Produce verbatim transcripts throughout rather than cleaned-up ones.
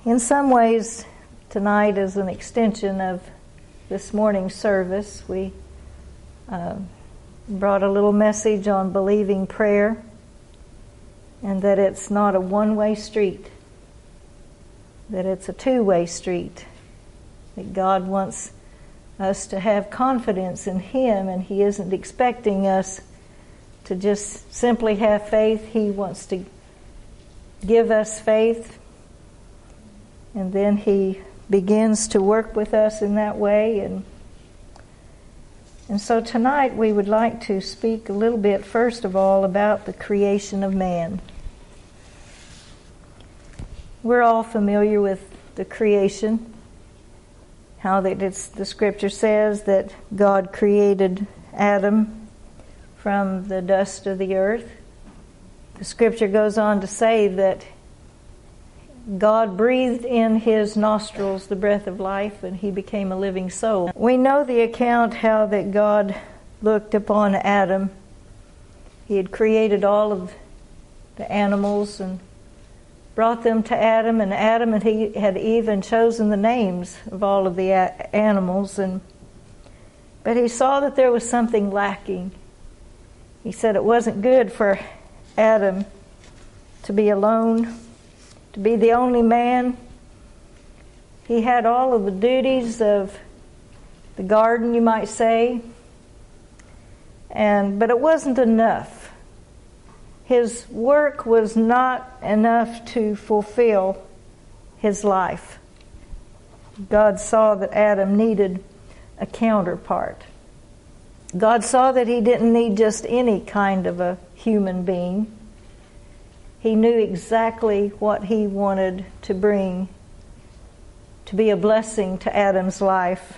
In some ways, tonight is an extension of this morning's service. We uh, brought a little message on believing prayer, and that it's not a one-way street, that it's a two-way street, that God wants us to have confidence in Him, and He isn't expecting us to just simply have faith. He wants to give us faith, and then He begins to work with us in that way. And and so tonight we would like to speak a little bit, first of all, about the creation of man. We're all familiar with the creation, how that it's, the Scripture says that God created Adam from the dust of the earth. The Scripture goes on to say that God breathed in his nostrils the breath of life, and he became a living soul. We know the account how that God looked upon Adam. He had created all of the animals and brought them to Adam, and Adam and he had even chosen the names of all of the a- animals. And but he saw that there was something lacking. He said it wasn't good for Adam to be alone, to be the only man. He had all of the duties of the garden, you might say, and but it wasn't enough. His work was not enough to fulfill his life. God saw that Adam needed a counterpart. God saw that he didn't need just any kind of a human being. He knew exactly what he wanted to bring to be a blessing to Adam's life.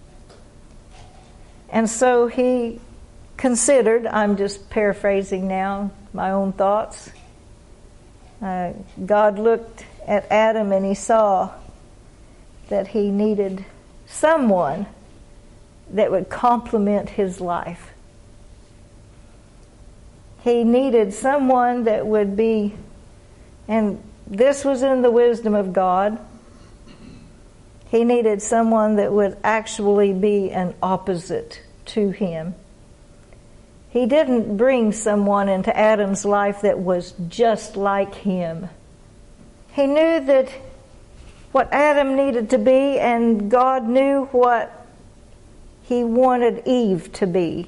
And so he considered, I'm just paraphrasing now, my own thoughts. Uh, God looked at Adam and he saw that he needed someone that would complement his life. He needed someone that would be, and this was in the wisdom of God, he needed someone that would actually be an opposite to him. He didn't bring someone into Adam's life that was just like him. He knew that what Adam needed to be, and God knew what he wanted Eve to be.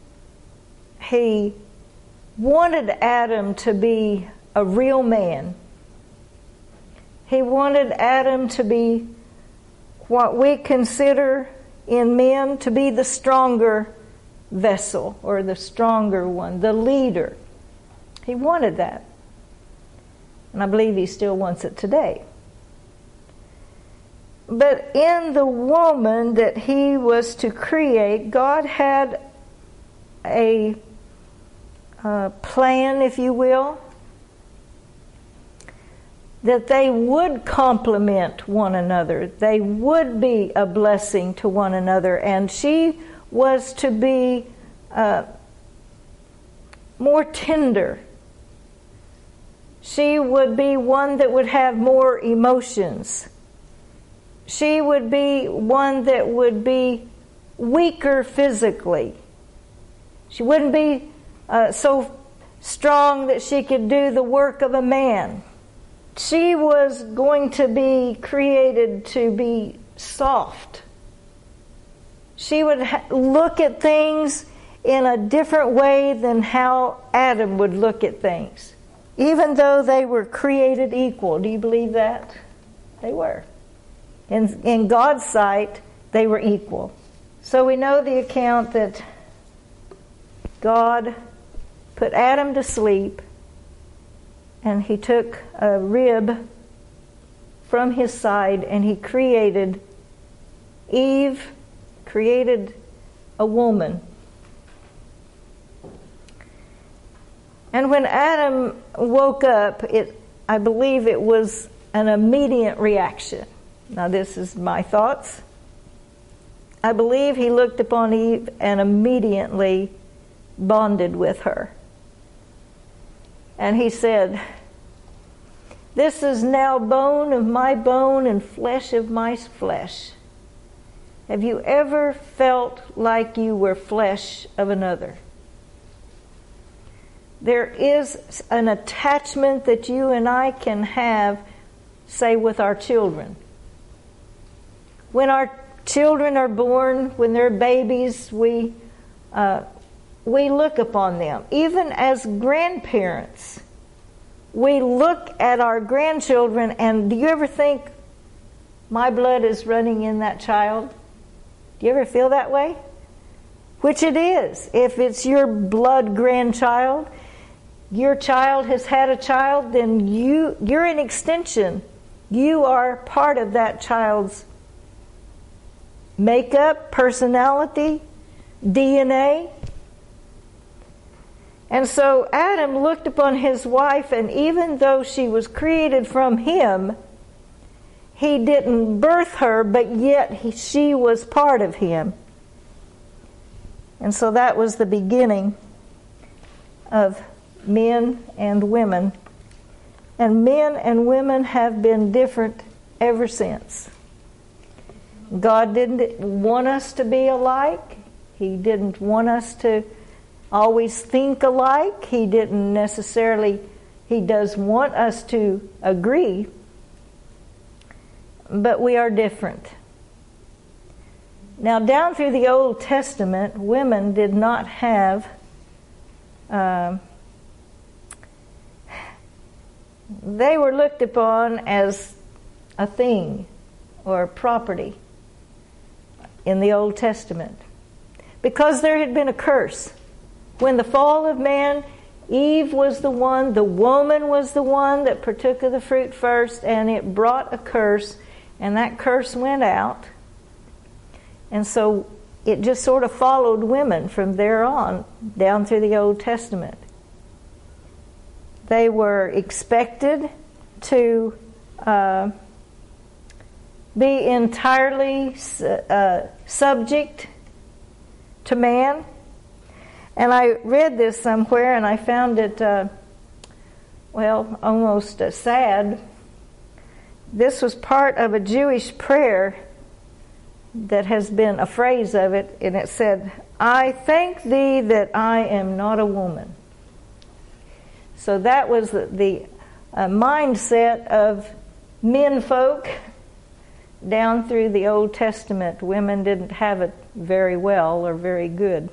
He wanted Adam to be a real man. He wanted Adam to be what we consider in men to be the stronger vessel, or the stronger one, the leader. He wanted that. And I believe he still wants it today. But in the woman that he was to create, God had a Uh, plan, if you will, that they would complement one another. They would be a blessing to one another. And she was to be uh, more tender. She would be one that would have more emotions. She would be one that would be weaker physically. She wouldn't be Uh, so strong that she could do the work of a man. She was going to be created to be soft. She would ha- look at things in a different way than how Adam would look at things. Even though they were created equal. Do you believe that? They were. In, in God's sight, they were equal. So we know the account that God put Adam to sleep, and he took a rib from his side, and he created Eve, created a woman. And when Adam woke up, it I believe it was an immediate reaction. Now this is my thoughts. I believe he looked upon Eve and immediately bonded with her. And he said, This is now bone of my bone and flesh of my flesh. Have you ever felt like you were flesh of another? There is an attachment that you and I can have, say, with our children. When our children are born, when they're babies, we uh, we look upon them. Even as grandparents, we look at our grandchildren, and do you ever think, my blood is running in that child? Do you ever feel that way? Which it is. If it's your blood grandchild, your child has had a child, then you, you're an extension. You are part of that child's makeup, personality, D N A. And so Adam looked upon his wife, and even though she was created from him, he didn't birth her, but yet he, she was part of him. And so that was the beginning of men and women. And men and women have been different ever since. God didn't want us to be alike. He didn't want us to always think alike. He didn't necessarily, He does want us to agree, but we are different. Now, down through the Old Testament, women did not have uh, they were looked upon as a thing or property in the Old Testament, because there had been a curse. When the fall of man, Eve was the one, the woman was the one that partook of the fruit first, and it brought a curse, and that curse went out. And so it just sort of followed women from there on, down through the Old Testament. They were expected to uh, be entirely uh, subject to man. And I read this somewhere, and I found it, uh, well, almost uh, sad. This was part of a Jewish prayer that has been a phrase of it, and it said, "I thank thee that I am not a woman." So that was the, the uh, mindset of men folk down through the Old Testament. Women didn't have it very well or very good.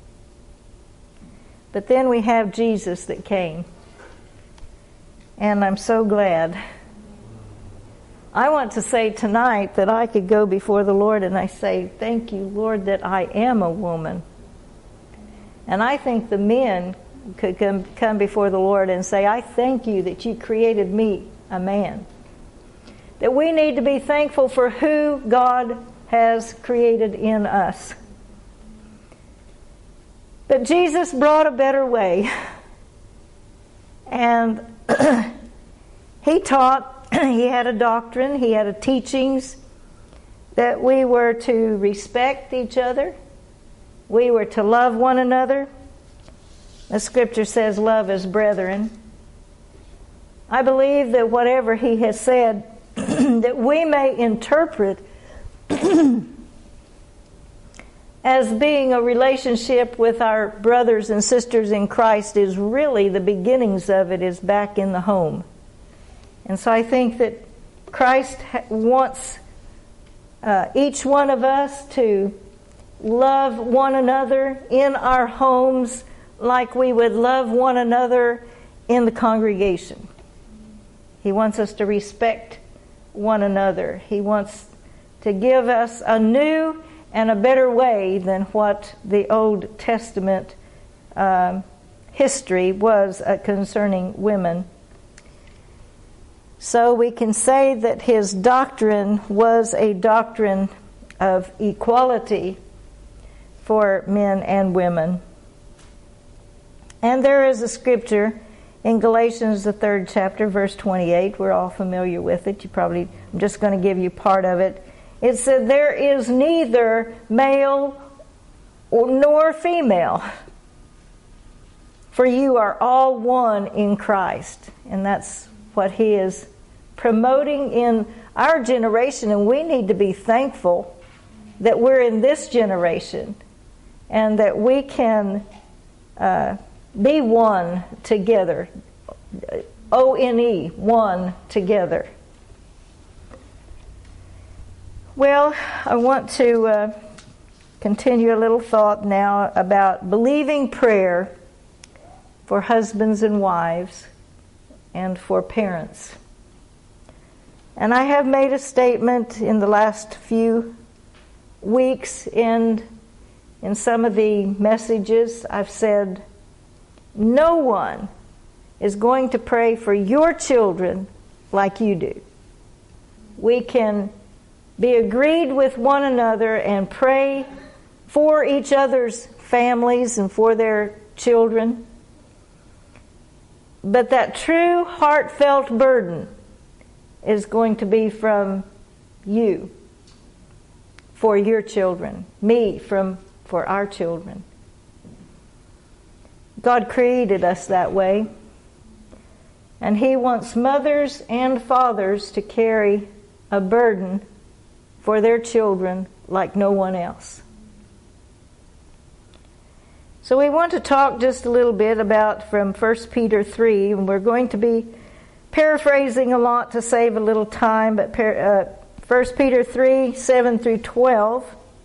But then we have Jesus that came. And I'm so glad. I want to say tonight that I could go before the Lord and I say, thank you, Lord, that I am a woman. And I think the men could come, come before the Lord and say, I thank you that you created me a man. That we need to be thankful for who God has created in us. But Jesus brought a better way. And he taught, he had a doctrine, he had a teachings that we were to respect each other. We were to love one another. The scripture says love as brethren. I believe that whatever he has said, that we may interpret as being a relationship with our brothers and sisters in Christ, is really the beginnings of it is back in the home. And so I think that Christ wants uh, each one of us to love one another in our homes like we would love one another in the congregation. He wants us to respect one another. He wants to give us a new and a better way than what the Old Testament um, history was uh, concerning women. So we can say that his doctrine was a doctrine of equality for men and women. And there is a scripture in Galatians, the third chapter, verse twenty-eight. We're all familiar with it. You probably, I'm just going to give you part of it. It said, there is neither male nor female, for you are all one in Christ. And that's what he is promoting in our generation, and we need to be thankful that we're in this generation and that we can uh, be one together. O N E, one together. Well, I want to uh, continue a little thought now about believing prayer for husbands and wives and for parents. And I have made a statement in the last few weeks and in some of the messages. I've said, no one is going to pray for your children like you do. We can be agreed with one another and pray for each other's families and for their children. But that true heartfelt burden is going to be from you for your children, me from for our children. God created us that way, and He wants mothers and fathers to carry a burden for their children like no one else. So we want to talk just a little bit about from First Peter three, and we're going to be paraphrasing a lot to save a little time, but uh, First Peter three, seven through twelve,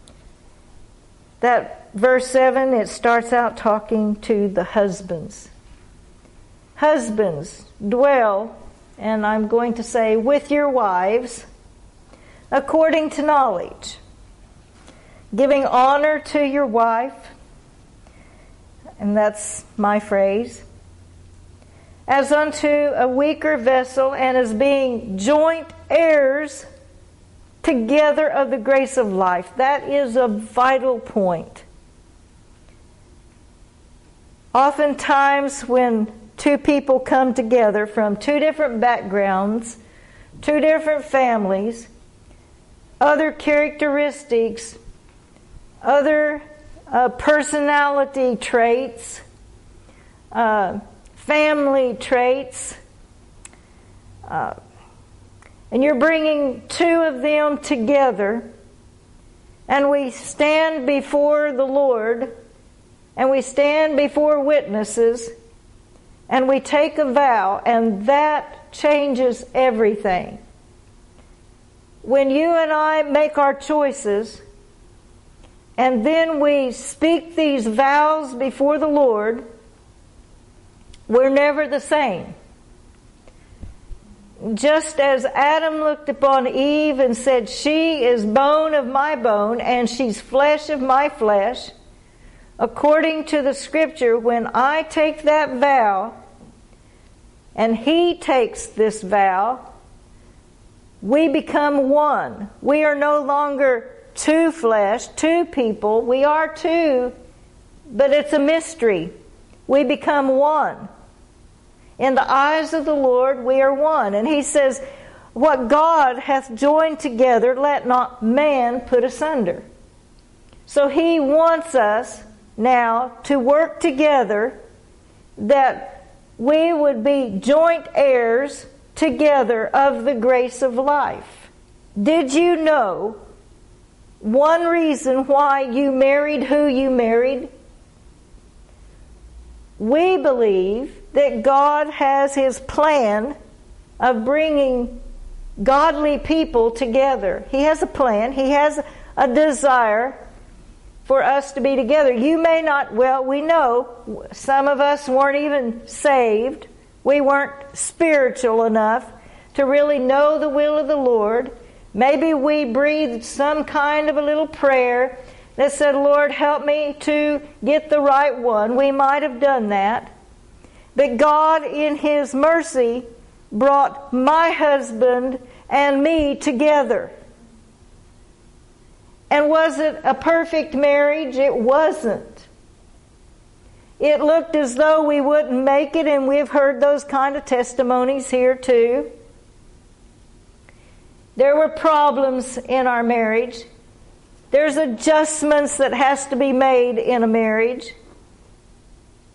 that verse seven, it starts out talking to the husbands. Husbands, dwell, and I'm going to say, with your wives, according to knowledge, giving honor to your wife, and that's my phrase, as unto a weaker vessel, and as being joint heirs together of the grace of life. That is a vital point. Oftentimes when two people come together from two different backgrounds, two different families, other characteristics, other uh, personality traits, uh, family traits, uh, and you're bringing two of them together, and we stand before the Lord, and we stand before witnesses, and we take a vow, and that changes everything. When you and I make our choices, and then we speak these vows before the Lord, we're never the same. Just as Adam looked upon Eve and said, she is bone of my bone and she's flesh of my flesh, according to the scripture, when I take that vow and he takes this vow, we become one. We are no longer two flesh, two people. We are two, but it's a mystery. We become one. In the eyes of the Lord, we are one. And He says, what God hath joined together, let not man put asunder. So He wants us now to work together, that we would be joint heirs together of the grace of life. Did you know one reason why you married who you married? We believe that God has His plan of bringing godly people together. He has a plan. He has a desire for us to be together. You may not, well, we know some of us weren't even saved. We weren't spiritual enough to really know the will of the Lord. Maybe we breathed some kind of a little prayer that said, Lord, help me to get the right one. We might have done that. But God, in His mercy, brought my husband and me together. And was it a perfect marriage? It wasn't. It looked as though we wouldn't make it, and we've heard those kind of testimonies here too. There were problems in our marriage. There's adjustments that has to be made in a marriage.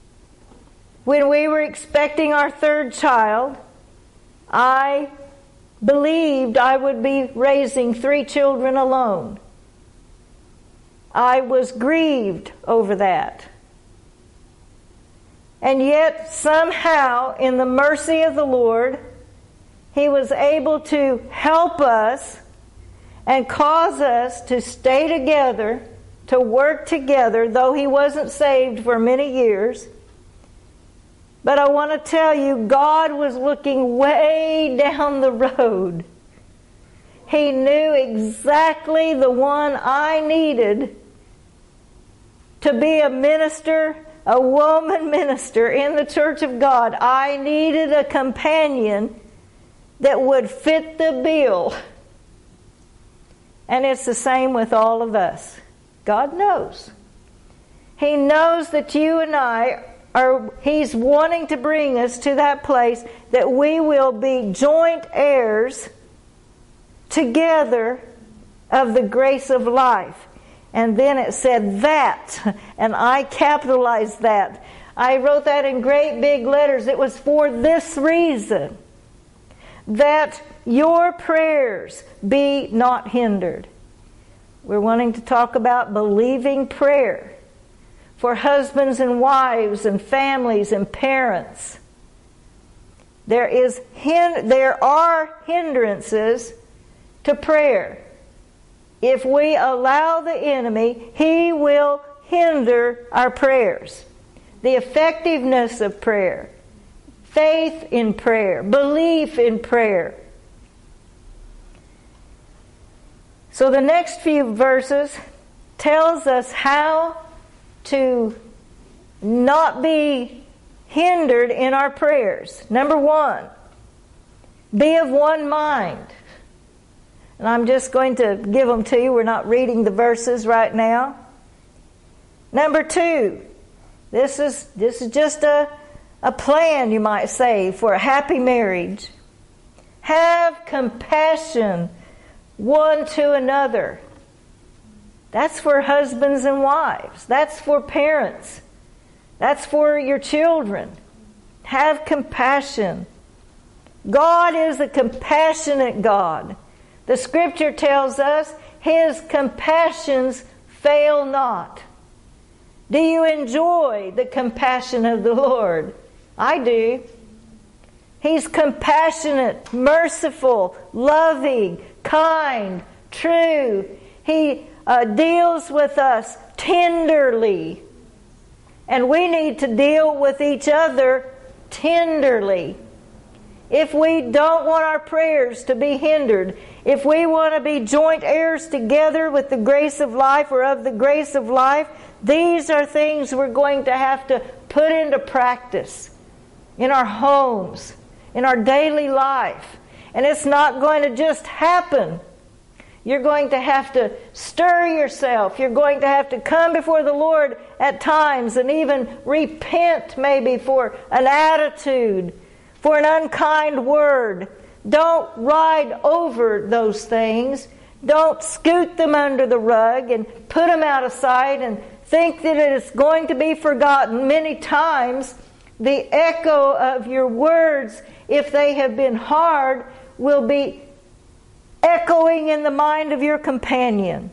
When we were expecting our third child, I believed I would be raising three children alone. I was grieved over that. And yet, somehow, in the mercy of the Lord, He was able to help us and cause us to stay together, to work together, though He wasn't saved for many years. But I want to tell you, God was looking way down the road. He knew exactly the one I needed to be a minister, a woman minister in the church of God. I needed a companion that would fit the bill. And it's the same with all of us. God knows. He knows that you and I are, He's wanting to bring us to that place that we will be joint heirs together of the grace of life. And then it said that, and I capitalized that. I wrote that in great big letters. It was for this reason, that your prayers be not hindered. We're wanting to talk about believing prayer for husbands and wives and families and parents. There is hin- there are hindrances to prayer. If we allow the enemy, he will hinder our prayers. The effectiveness of prayer, faith in prayer, belief in prayer. So the next few verses tells us how to not be hindered in our prayers. Number one, be of one mind. And I'm just going to give them to you. We're not reading the verses right now. Number two, this is this is just a, a plan, you might say, for a happy marriage. Have compassion one to another. That's for husbands and wives. That's for parents. That's for your children. Have compassion. God is a compassionate God. The Scripture tells us His compassions fail not. Do you enjoy the compassion of the Lord? I do. He's compassionate, merciful, loving, kind, true. He uh, deals with us tenderly. And we need to deal with each other tenderly. If we don't want our prayers to be hindered, if we want to be joint heirs together with the grace of life or of the grace of life, these are things we're going to have to put into practice in our homes, in our daily life. And it's not going to just happen. You're going to have to stir yourself. You're going to have to come before the Lord at times and even repent maybe for an attitude, for an unkind word. Don't ride over those things. Don't scoot them under the rug and put them out of sight and think that it is going to be forgotten. Many times, the echo of your words, if they have been hard, will be echoing in the mind of your companion.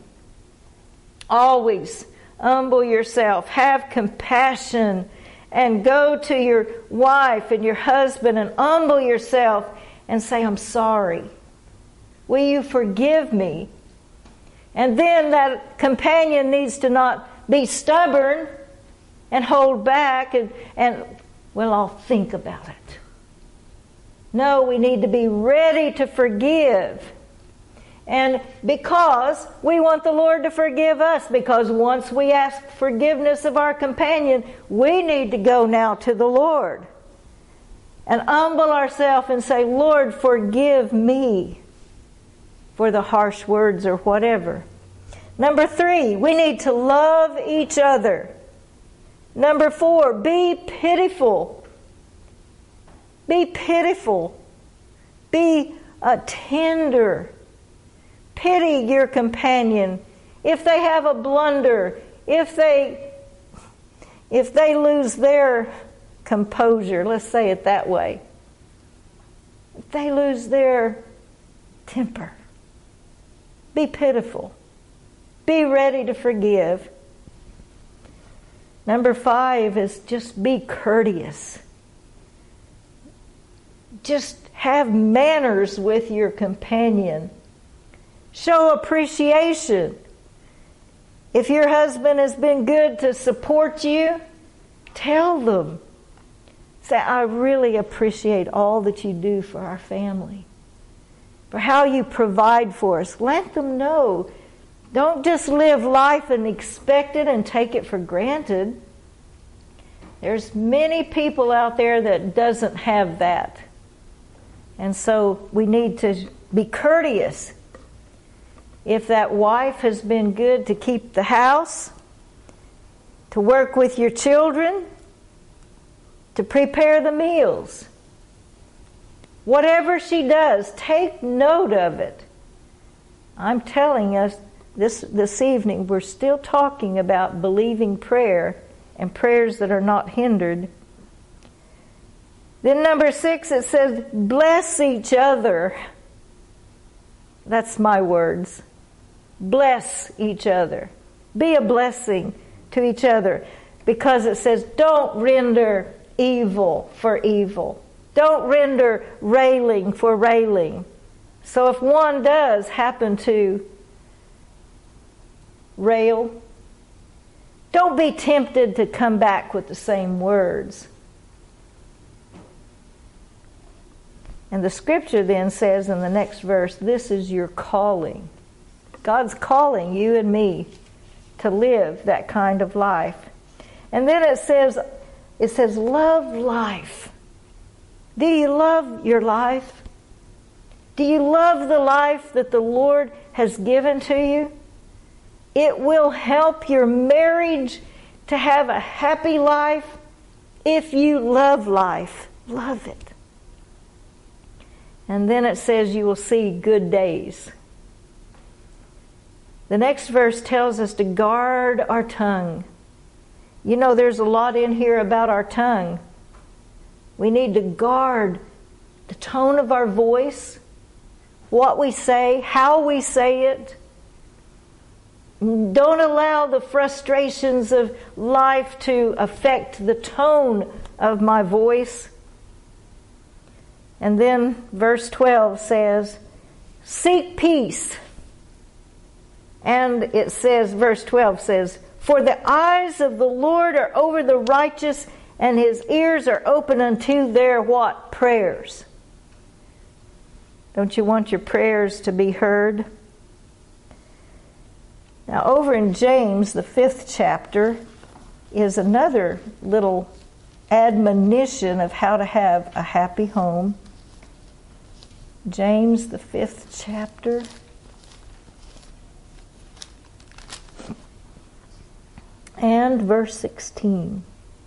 Always humble yourself. Have compassion. And go to your wife and your husband and humble yourself and say, I'm sorry. Will you forgive me? And then that companion needs to not be stubborn and hold back and, and well, I'll think about it. No, we need to be ready to forgive. And because we want the Lord to forgive us, because once we ask forgiveness of our companion, we need to go now to the Lord and humble ourselves and say, Lord, forgive me for the harsh words or whatever. Number three, we need to love each other. Number four, be pitiful. Be pitiful. Be uh, tender. Pity your companion. If they have a blunder, if they if they lose their composure, let's say it that way. If they lose their temper. Be pitiful. Be ready to forgive. Number five is just be courteous. Just have manners with your companion. Show appreciation. If your husband has been good to support you, tell them. Say, I really appreciate all that you do for our family, for how you provide for us. Let them know. Don't just live life and expect it and take it for granted. There's many people out there that doesn't have that. And so we need to be courteous. If that wife has been good to keep the house, to work with your children, to prepare the meals, whatever she does, take note of it. I'm telling us this, this evening, we're still talking about believing prayer and prayers that are not hindered. Then number six, it says, bless each other. That's my words. Bless each other. Be a blessing to each other. Because it says, don't render evil for evil. Don't render railing for railing. So if one does happen to rail, don't be tempted to come back with the same words. And the scripture then says in the next verse, this is your calling. God's calling you and me to live that kind of life. And then it says, it says, love life. Do you love your life? Do you love the life that the Lord has given to you? It will help your marriage to have a happy life if you love life. Love it. And then it says you will see good days. The next verse tells us to guard our tongue. You know, there's a lot in here about our tongue. We need to guard the tone of our voice, what we say, how we say it. Don't allow the frustrations of life to affect the tone of my voice. And then verse twelve says, seek peace. And it says, verse twelve says, for the eyes of the Lord are over the righteous, and his ears are open unto their what? Prayers. Don't you want your prayers to be heard? Now over in James, the fifth chapter, is another little admonition of how to have a happy home. James, the fifth chapter. And verse sixteen.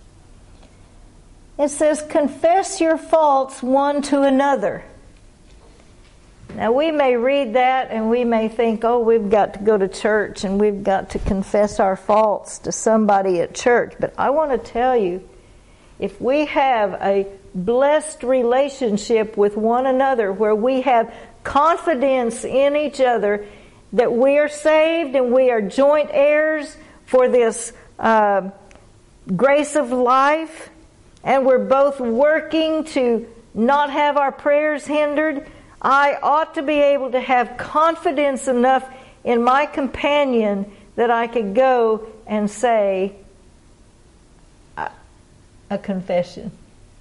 It says, confess your faults one to another. Now we may read that and we may think, oh, we've got to go to church and we've got to confess our faults to somebody at church. But I want to tell you, if we have a blessed relationship with one another where we have confidence in each other that we are saved and we are joint heirs for this uh, grace of life, and we're both working to not have our prayers hindered, I ought to be able to have confidence enough in my companion that I could go and say a, a confession.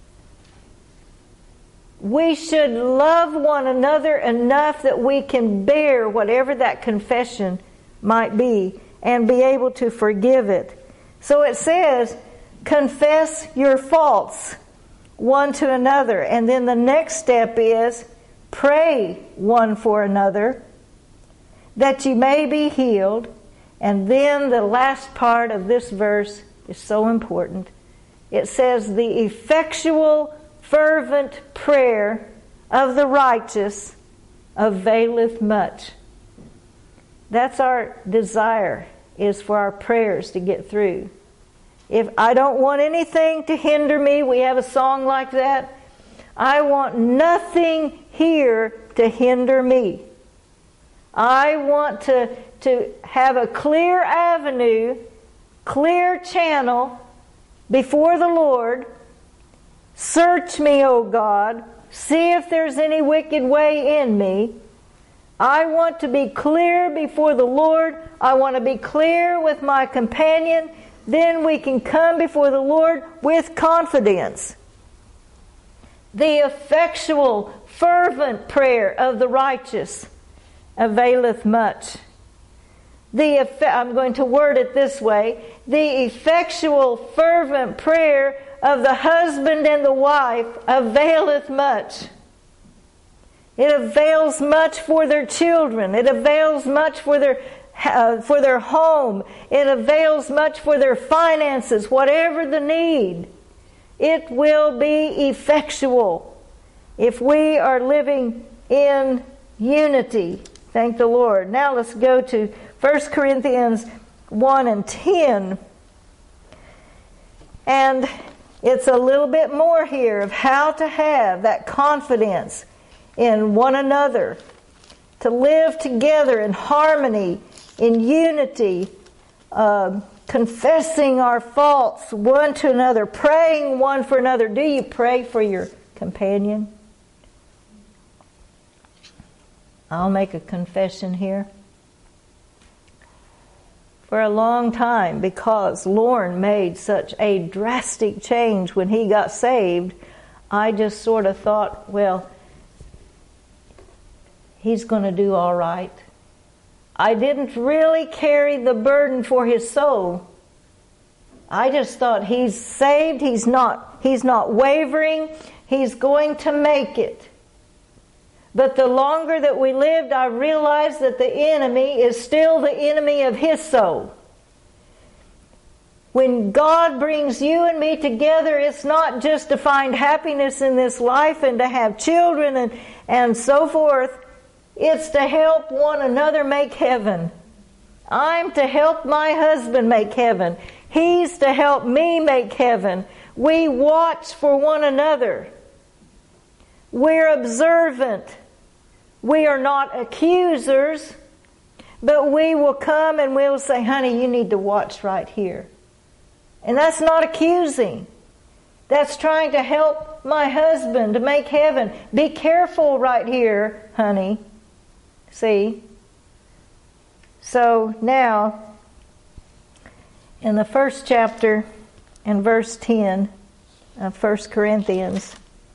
We should love one another enough that we can bear whatever that confession might be and be able to forgive it. So it says, confess your faults one to another. And then the next step is, pray one for another that you may be healed. And then the last part of this verse is so important. It says, the effectual fervent prayer of the righteous availeth much. That's our desire, is for our prayers to get through. If I don't want anything to hinder me, we have a song like that. I want nothing here to hinder me. I want to, to have a clear avenue, clear channel before the Lord. Search me, O God. See if there's any wicked way in me. I want to be clear before the Lord. I want to be clear with my companion. Then we can come before the Lord with confidence. The effectual, fervent prayer of the righteous availeth much. The effe- I'm going to word it this way. The effectual, fervent prayer of the husband and the wife availeth much. It avails much for their children. It avails much for their uh, for their home. It avails much for their finances. Whatever the need, it will be effectual if we are living in unity. Thank the Lord. Now let's go to First Corinthians one and ten. And it's a little bit more here of how to have that confidence in one another, to live together in harmony, in unity, uh, confessing our faults one to another, praying one for another. Do you pray for your companion? I'll make a confession here. For a long time, because Lorne made such a drastic change when he got saved, I just sort of thought, well, he's going to do all right. I didn't really carry the burden for his soul. I just thought he's saved, he's not, he's not wavering, he's going to make it. But the longer that we lived, I realized that the enemy is still the enemy of his soul. When God brings you and me together, it's not just to find happiness in this life and to have children and, and so forth. It's to help one another make heaven. I'm to help my husband make heaven. He's to help me make heaven. We watch for one another. We're observant. We are not accusers, but we will come and we'll say, honey, you need to watch right here. And that's not accusing. That's trying to help my husband to make heaven. Be careful right here, honey. See? So now, in the first chapter, in verse ten of First Corinthians,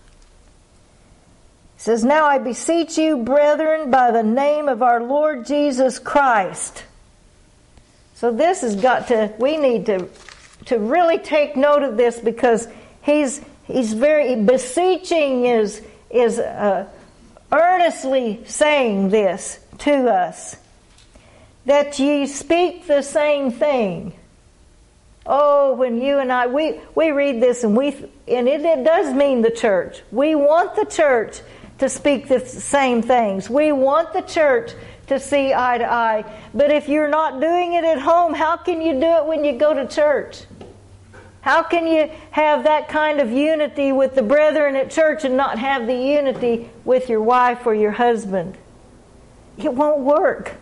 it says, now I beseech you, brethren, by the name of our Lord Jesus Christ. So this has got to, we need to, to really take note of this, because he's he's very, beseeching is, is uh, earnestly saying this to us, that ye speak the same thing. Oh, when you and I, we, we read this and we, and it, it does mean the church. We want the church to speak the same things. We want the church to see eye to eye. But if you're not doing it at home, how can you do it when you go to church? How can you have that kind of unity with the brethren at church and not have the unity with your wife or your husband? It won't work.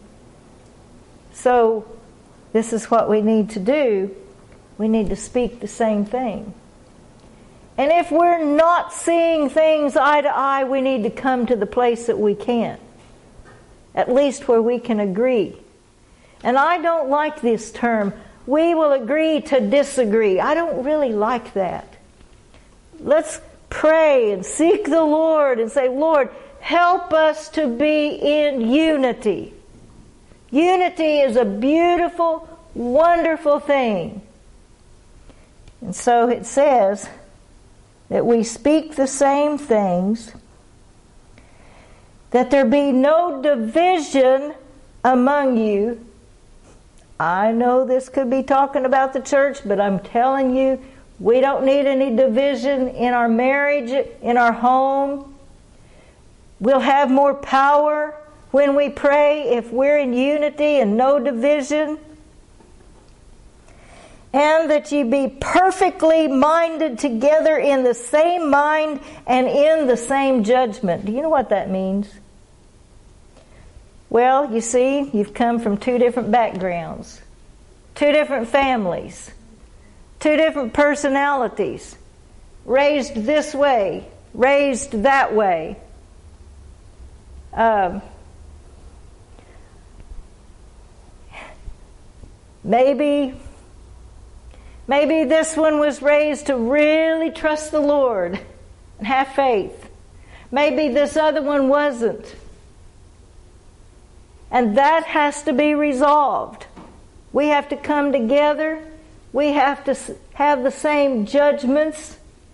So, this is what we need to do. We need to speak the same thing. And if we're not seeing things eye to eye, we need to come to the place that we can. At least where we can agree. And I don't like this term, we will agree to disagree. I don't really like that. Let's pray and seek the Lord and say, Lord, help us to be in unity. Unity is a beautiful, wonderful thing. And so it says that we speak the same things, that there be no division among you. I know this could be talking about the church, but I'm telling you, we don't need any division in our marriage, in our home. We'll have more power when we pray if we're in unity and no division. And that ye be perfectly minded together in the same mind and in the same judgment. Do you know what that means? Well, you see, you've come from two different backgrounds, two different families, two different personalities, raised this way, raised that way. Um, maybe, maybe this one was raised to really trust the Lord and have faith. Maybe this other one wasn't. And that has to be resolved. We have to come together. We have to have the same judgments.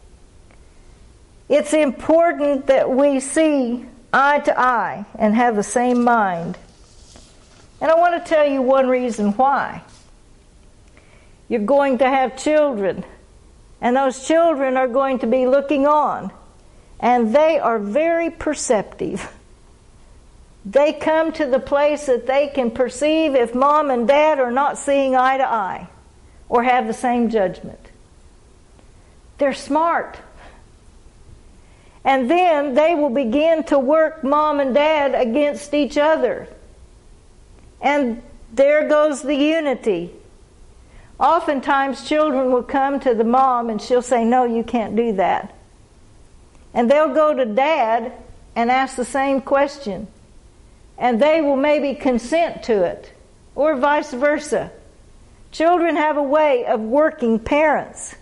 It's important that we see eye to eye and have the same mind. And I want to tell you one reason why. You're going to have children, and those children are going to be looking on, and they are very perceptive. They come to the place that they can perceive if mom and dad are not seeing eye to eye or have the same judgment. They're smart. And then they will begin to work mom and dad against each other. And there goes the unity. Oftentimes children will come to the mom and she'll say, "No, you can't do that." And they'll go to dad and ask the same question. And they will maybe consent to it, or vice versa. Children have a way of working parents.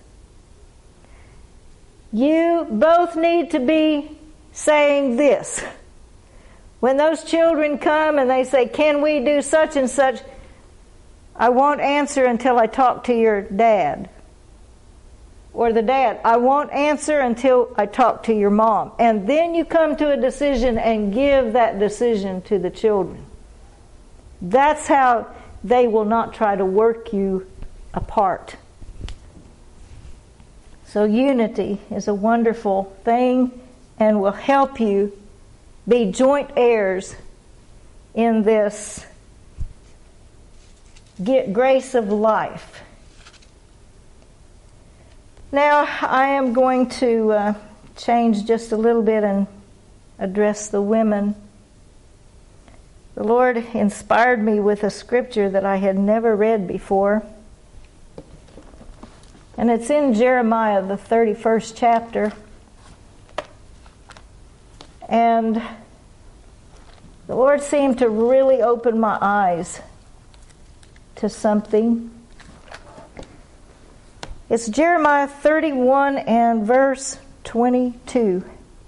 You both need to be saying this. When those children come and they say, "Can we do such and such?" "I won't answer until I talk to your dad." Or the dad, "I won't answer until I talk to your mom." And then you come to a decision and give that decision to the children. That's how they will not try to work you apart. So unity is a wonderful thing and will help you be joint heirs in this grace of life. Now, I am going to uh, change just a little bit and address the women. The Lord inspired me with a scripture that I had never read before. And it's in Jeremiah, the thirty-first chapter. And the Lord seemed to really open my eyes to something. It's Jeremiah thirty-one and verse twenty-two.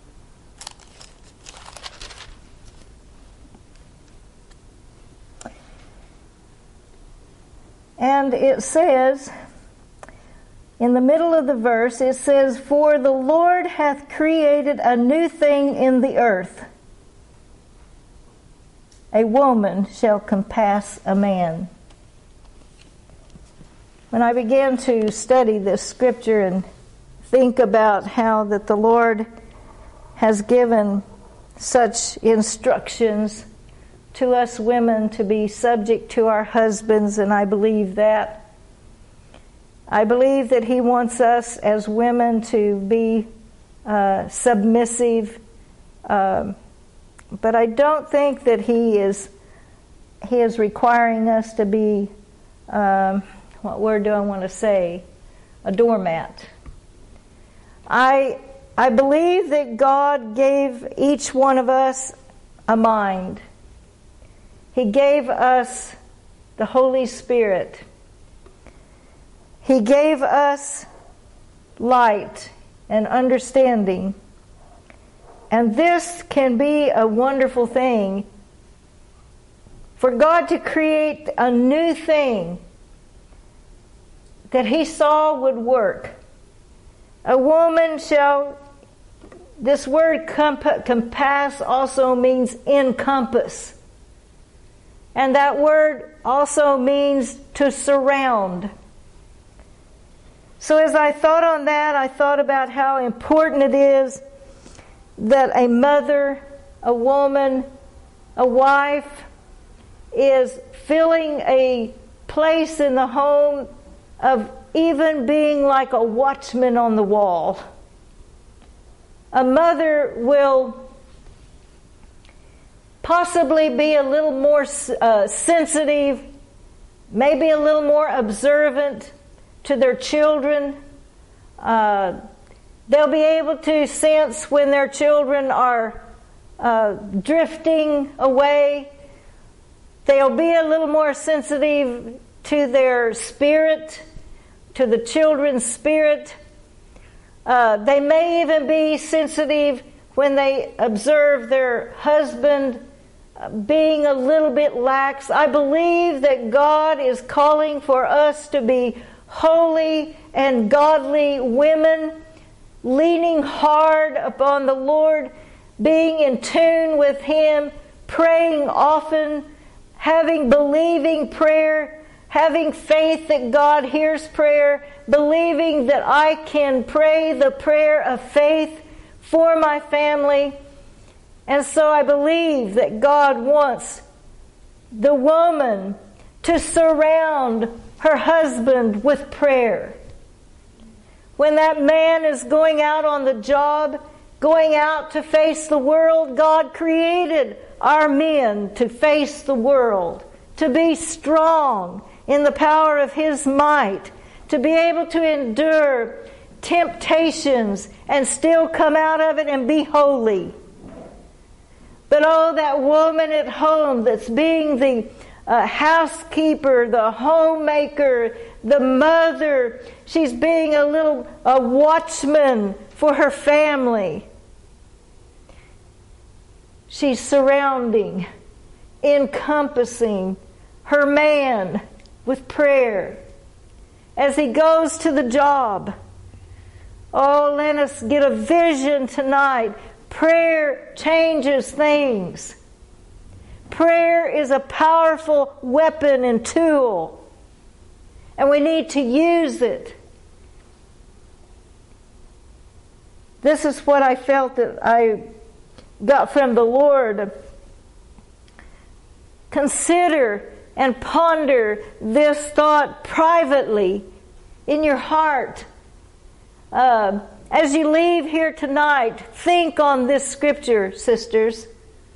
And it says, in the middle of the verse, it says, "For the Lord hath created a new thing in the earth. A woman shall compass a man." When I began to study this scripture and think about how that the Lord has given such instructions to us women to be subject to our husbands, and I believe that. I believe that He wants us as women to be uh, submissive, uh, but I don't think that He is He is requiring us to be um, what word do I want to say? A doormat. I I believe that God gave each one of us a mind. He gave us the Holy Spirit. He gave us light and understanding. And this can be a wonderful thing. For God to create a new thing that He saw would work. A woman shall, this word comp- compass also means encompass. And that word also means to surround. So as I thought on that, I thought about how important it is that a mother, a woman, a wife is filling a place in the home of even being like a watchman on the wall. A mother will possibly be a little more uh, sensitive, maybe a little more observant to their children. Uh, they'll be able to sense when their children are uh, drifting away. They'll be a little more sensitive to their spirit, to the children's spirit. Uh, they may even be sensitive when they observe their husband being a little bit lax. I believe that God is calling for us to be holy and godly women, leaning hard upon the Lord, being in tune with Him, praying often, having believing prayer, having faith that God hears prayer, believing that I can pray the prayer of faith for my family. And so I believe that God wants the woman to surround her husband with prayer. When that man is going out on the job, going out to face the world, God created our men to face the world, to be strong in the power of His might, to be able to endure temptations and still come out of it and be holy. But oh, that woman at home that's being the uh, housekeeper, the homemaker, the mother, she's being a little a watchman for her family. She's surrounding, encompassing her man with prayer as he goes to the job. Oh, let us get a vision tonight. Prayer changes things. Prayer is a powerful weapon and tool, and we need to use it. This is what I felt that I got from the Lord. Consider and ponder this thought privately in your heart. Uh, as you leave here tonight, think on this scripture, sisters.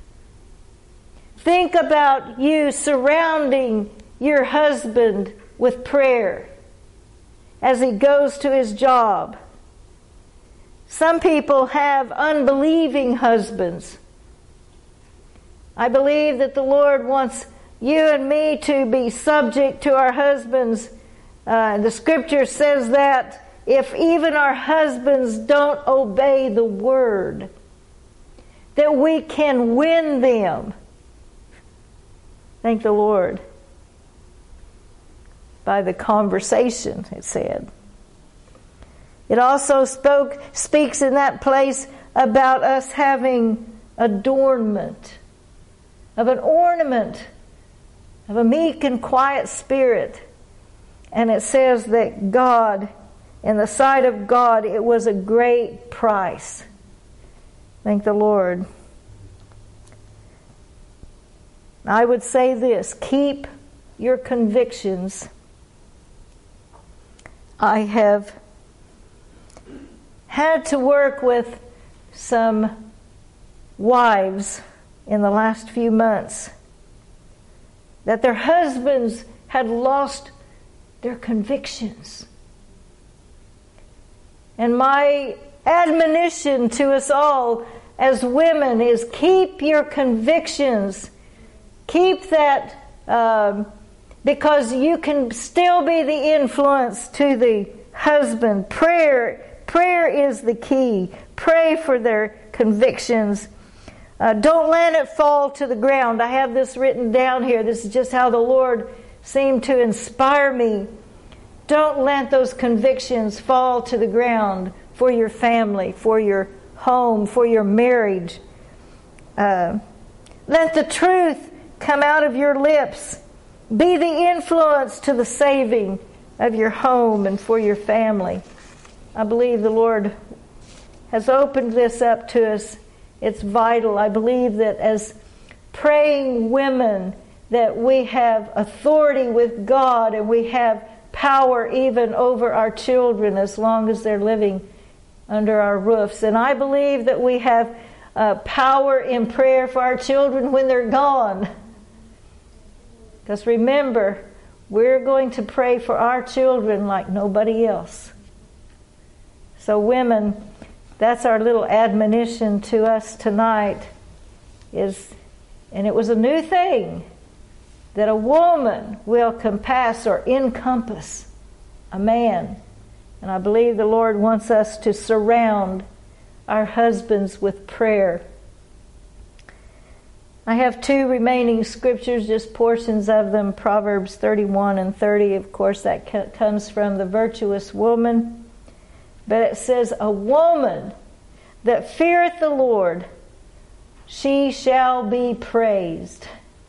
Think about you surrounding your husband with prayer as he goes to his job. Some people have unbelieving husbands. I believe that the Lord wants you and me to be subject to our husbands. Uh, the scripture says that if even our husbands don't obey the word, that we can win them. Thank the Lord. By the conversation, it said. It also spoke, speaks in that place about us having adornment, of an ornament, of a meek and quiet spirit. And it says that God, in the sight of God, it was a great price. Thank the Lord. I would say this: keep your convictions. I have had to work with some wives in the last few months that their husbands had lost their convictions. And my admonition to us all as women is keep your convictions. Keep that, um, because you can still be the influence to the husband. Prayer, prayer is the key. Pray for their convictions. Uh, don't let it fall to the ground. I have this written down here. This is just how the Lord seemed to inspire me. Don't let those convictions fall to the ground for your family, for your home, for your marriage. Uh, let the truth come out of your lips. Be the influence to the saving of your home and for your family. I believe the Lord has opened this up to us. It's vital. I believe that as praying women, that we have authority with God and we have power even over our children as long as they're living under our roofs. And I believe that we have uh, power in prayer for our children when they're gone. Because remember, we're going to pray for our children like nobody else. So women, that's our little admonition to us tonight. Is, and it was a new thing, that a woman will compass or encompass a man. And I believe the Lord wants us to surround our husbands with prayer. I have two remaining scriptures, just portions of them, Proverbs thirty-one and thirty. Of course, that comes from the virtuous woman. But it says, a woman that feareth the Lord, she shall be praised.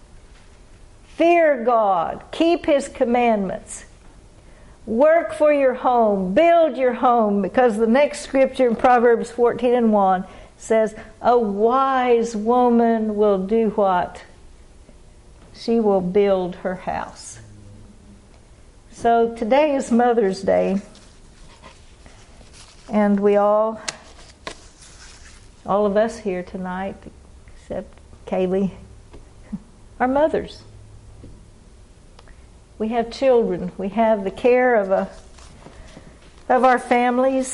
Fear God. Keep His commandments. Work for your home. Build your home. Because the next scripture in Proverbs fourteen and one says, a wise woman will do what? She will build her house. So today is Mother's Day. And we all, all of us here tonight, except Kaylee, are mothers. We have children. We have the care of a of our families.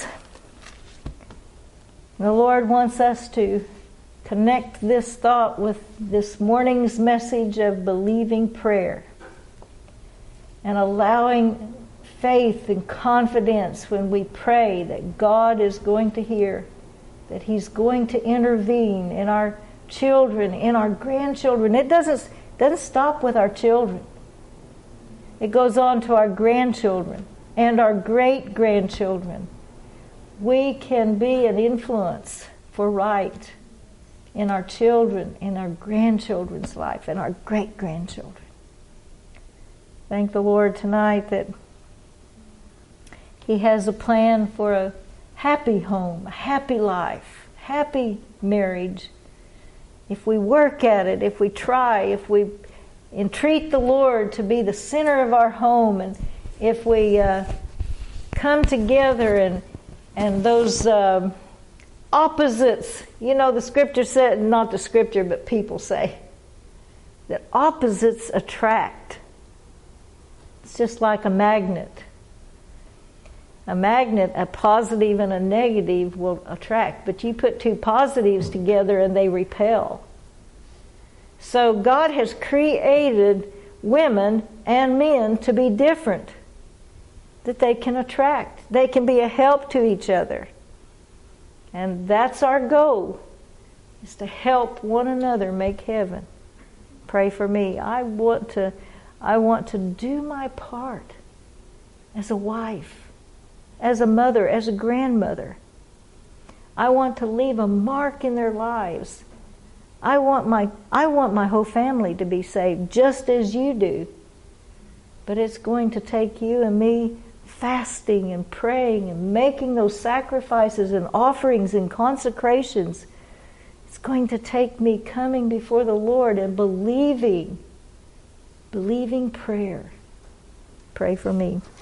The Lord wants us to connect this thought with this morning's message of believing prayer and allowing faith and confidence when we pray that God is going to hear, that He's going to intervene in our children, in our grandchildren. It doesn't, doesn't stop with our children. It goes on to our grandchildren and our great-grandchildren. We can be an influence for right in our children, in our grandchildren's life, and our great-grandchildren. Thank the Lord tonight that He has a plan for a happy home, a happy life, happy marriage. If we work at it, if we try, if we entreat the Lord to be the center of our home, and if we uh, come together and and those um, opposites, you know, the scripture said, not the scripture, but people say, that opposites attract. It's just like a magnet. A magnet, a positive and a negative will attract, but you put two positives together and they repel. So God has created women and men to be different, that they can attract. They can be a help to each other. And that's our goal, is to help one another make heaven. Pray for me. I want to, I want to do my part as a wife, as a mother, as a grandmother. I want to leave a mark in their lives. I want my I want my whole family to be saved, just as you do. But it's going to take you and me fasting and praying and making those sacrifices and offerings and consecrations. It's going to take me coming before the Lord and believing, believing prayer. Pray for me.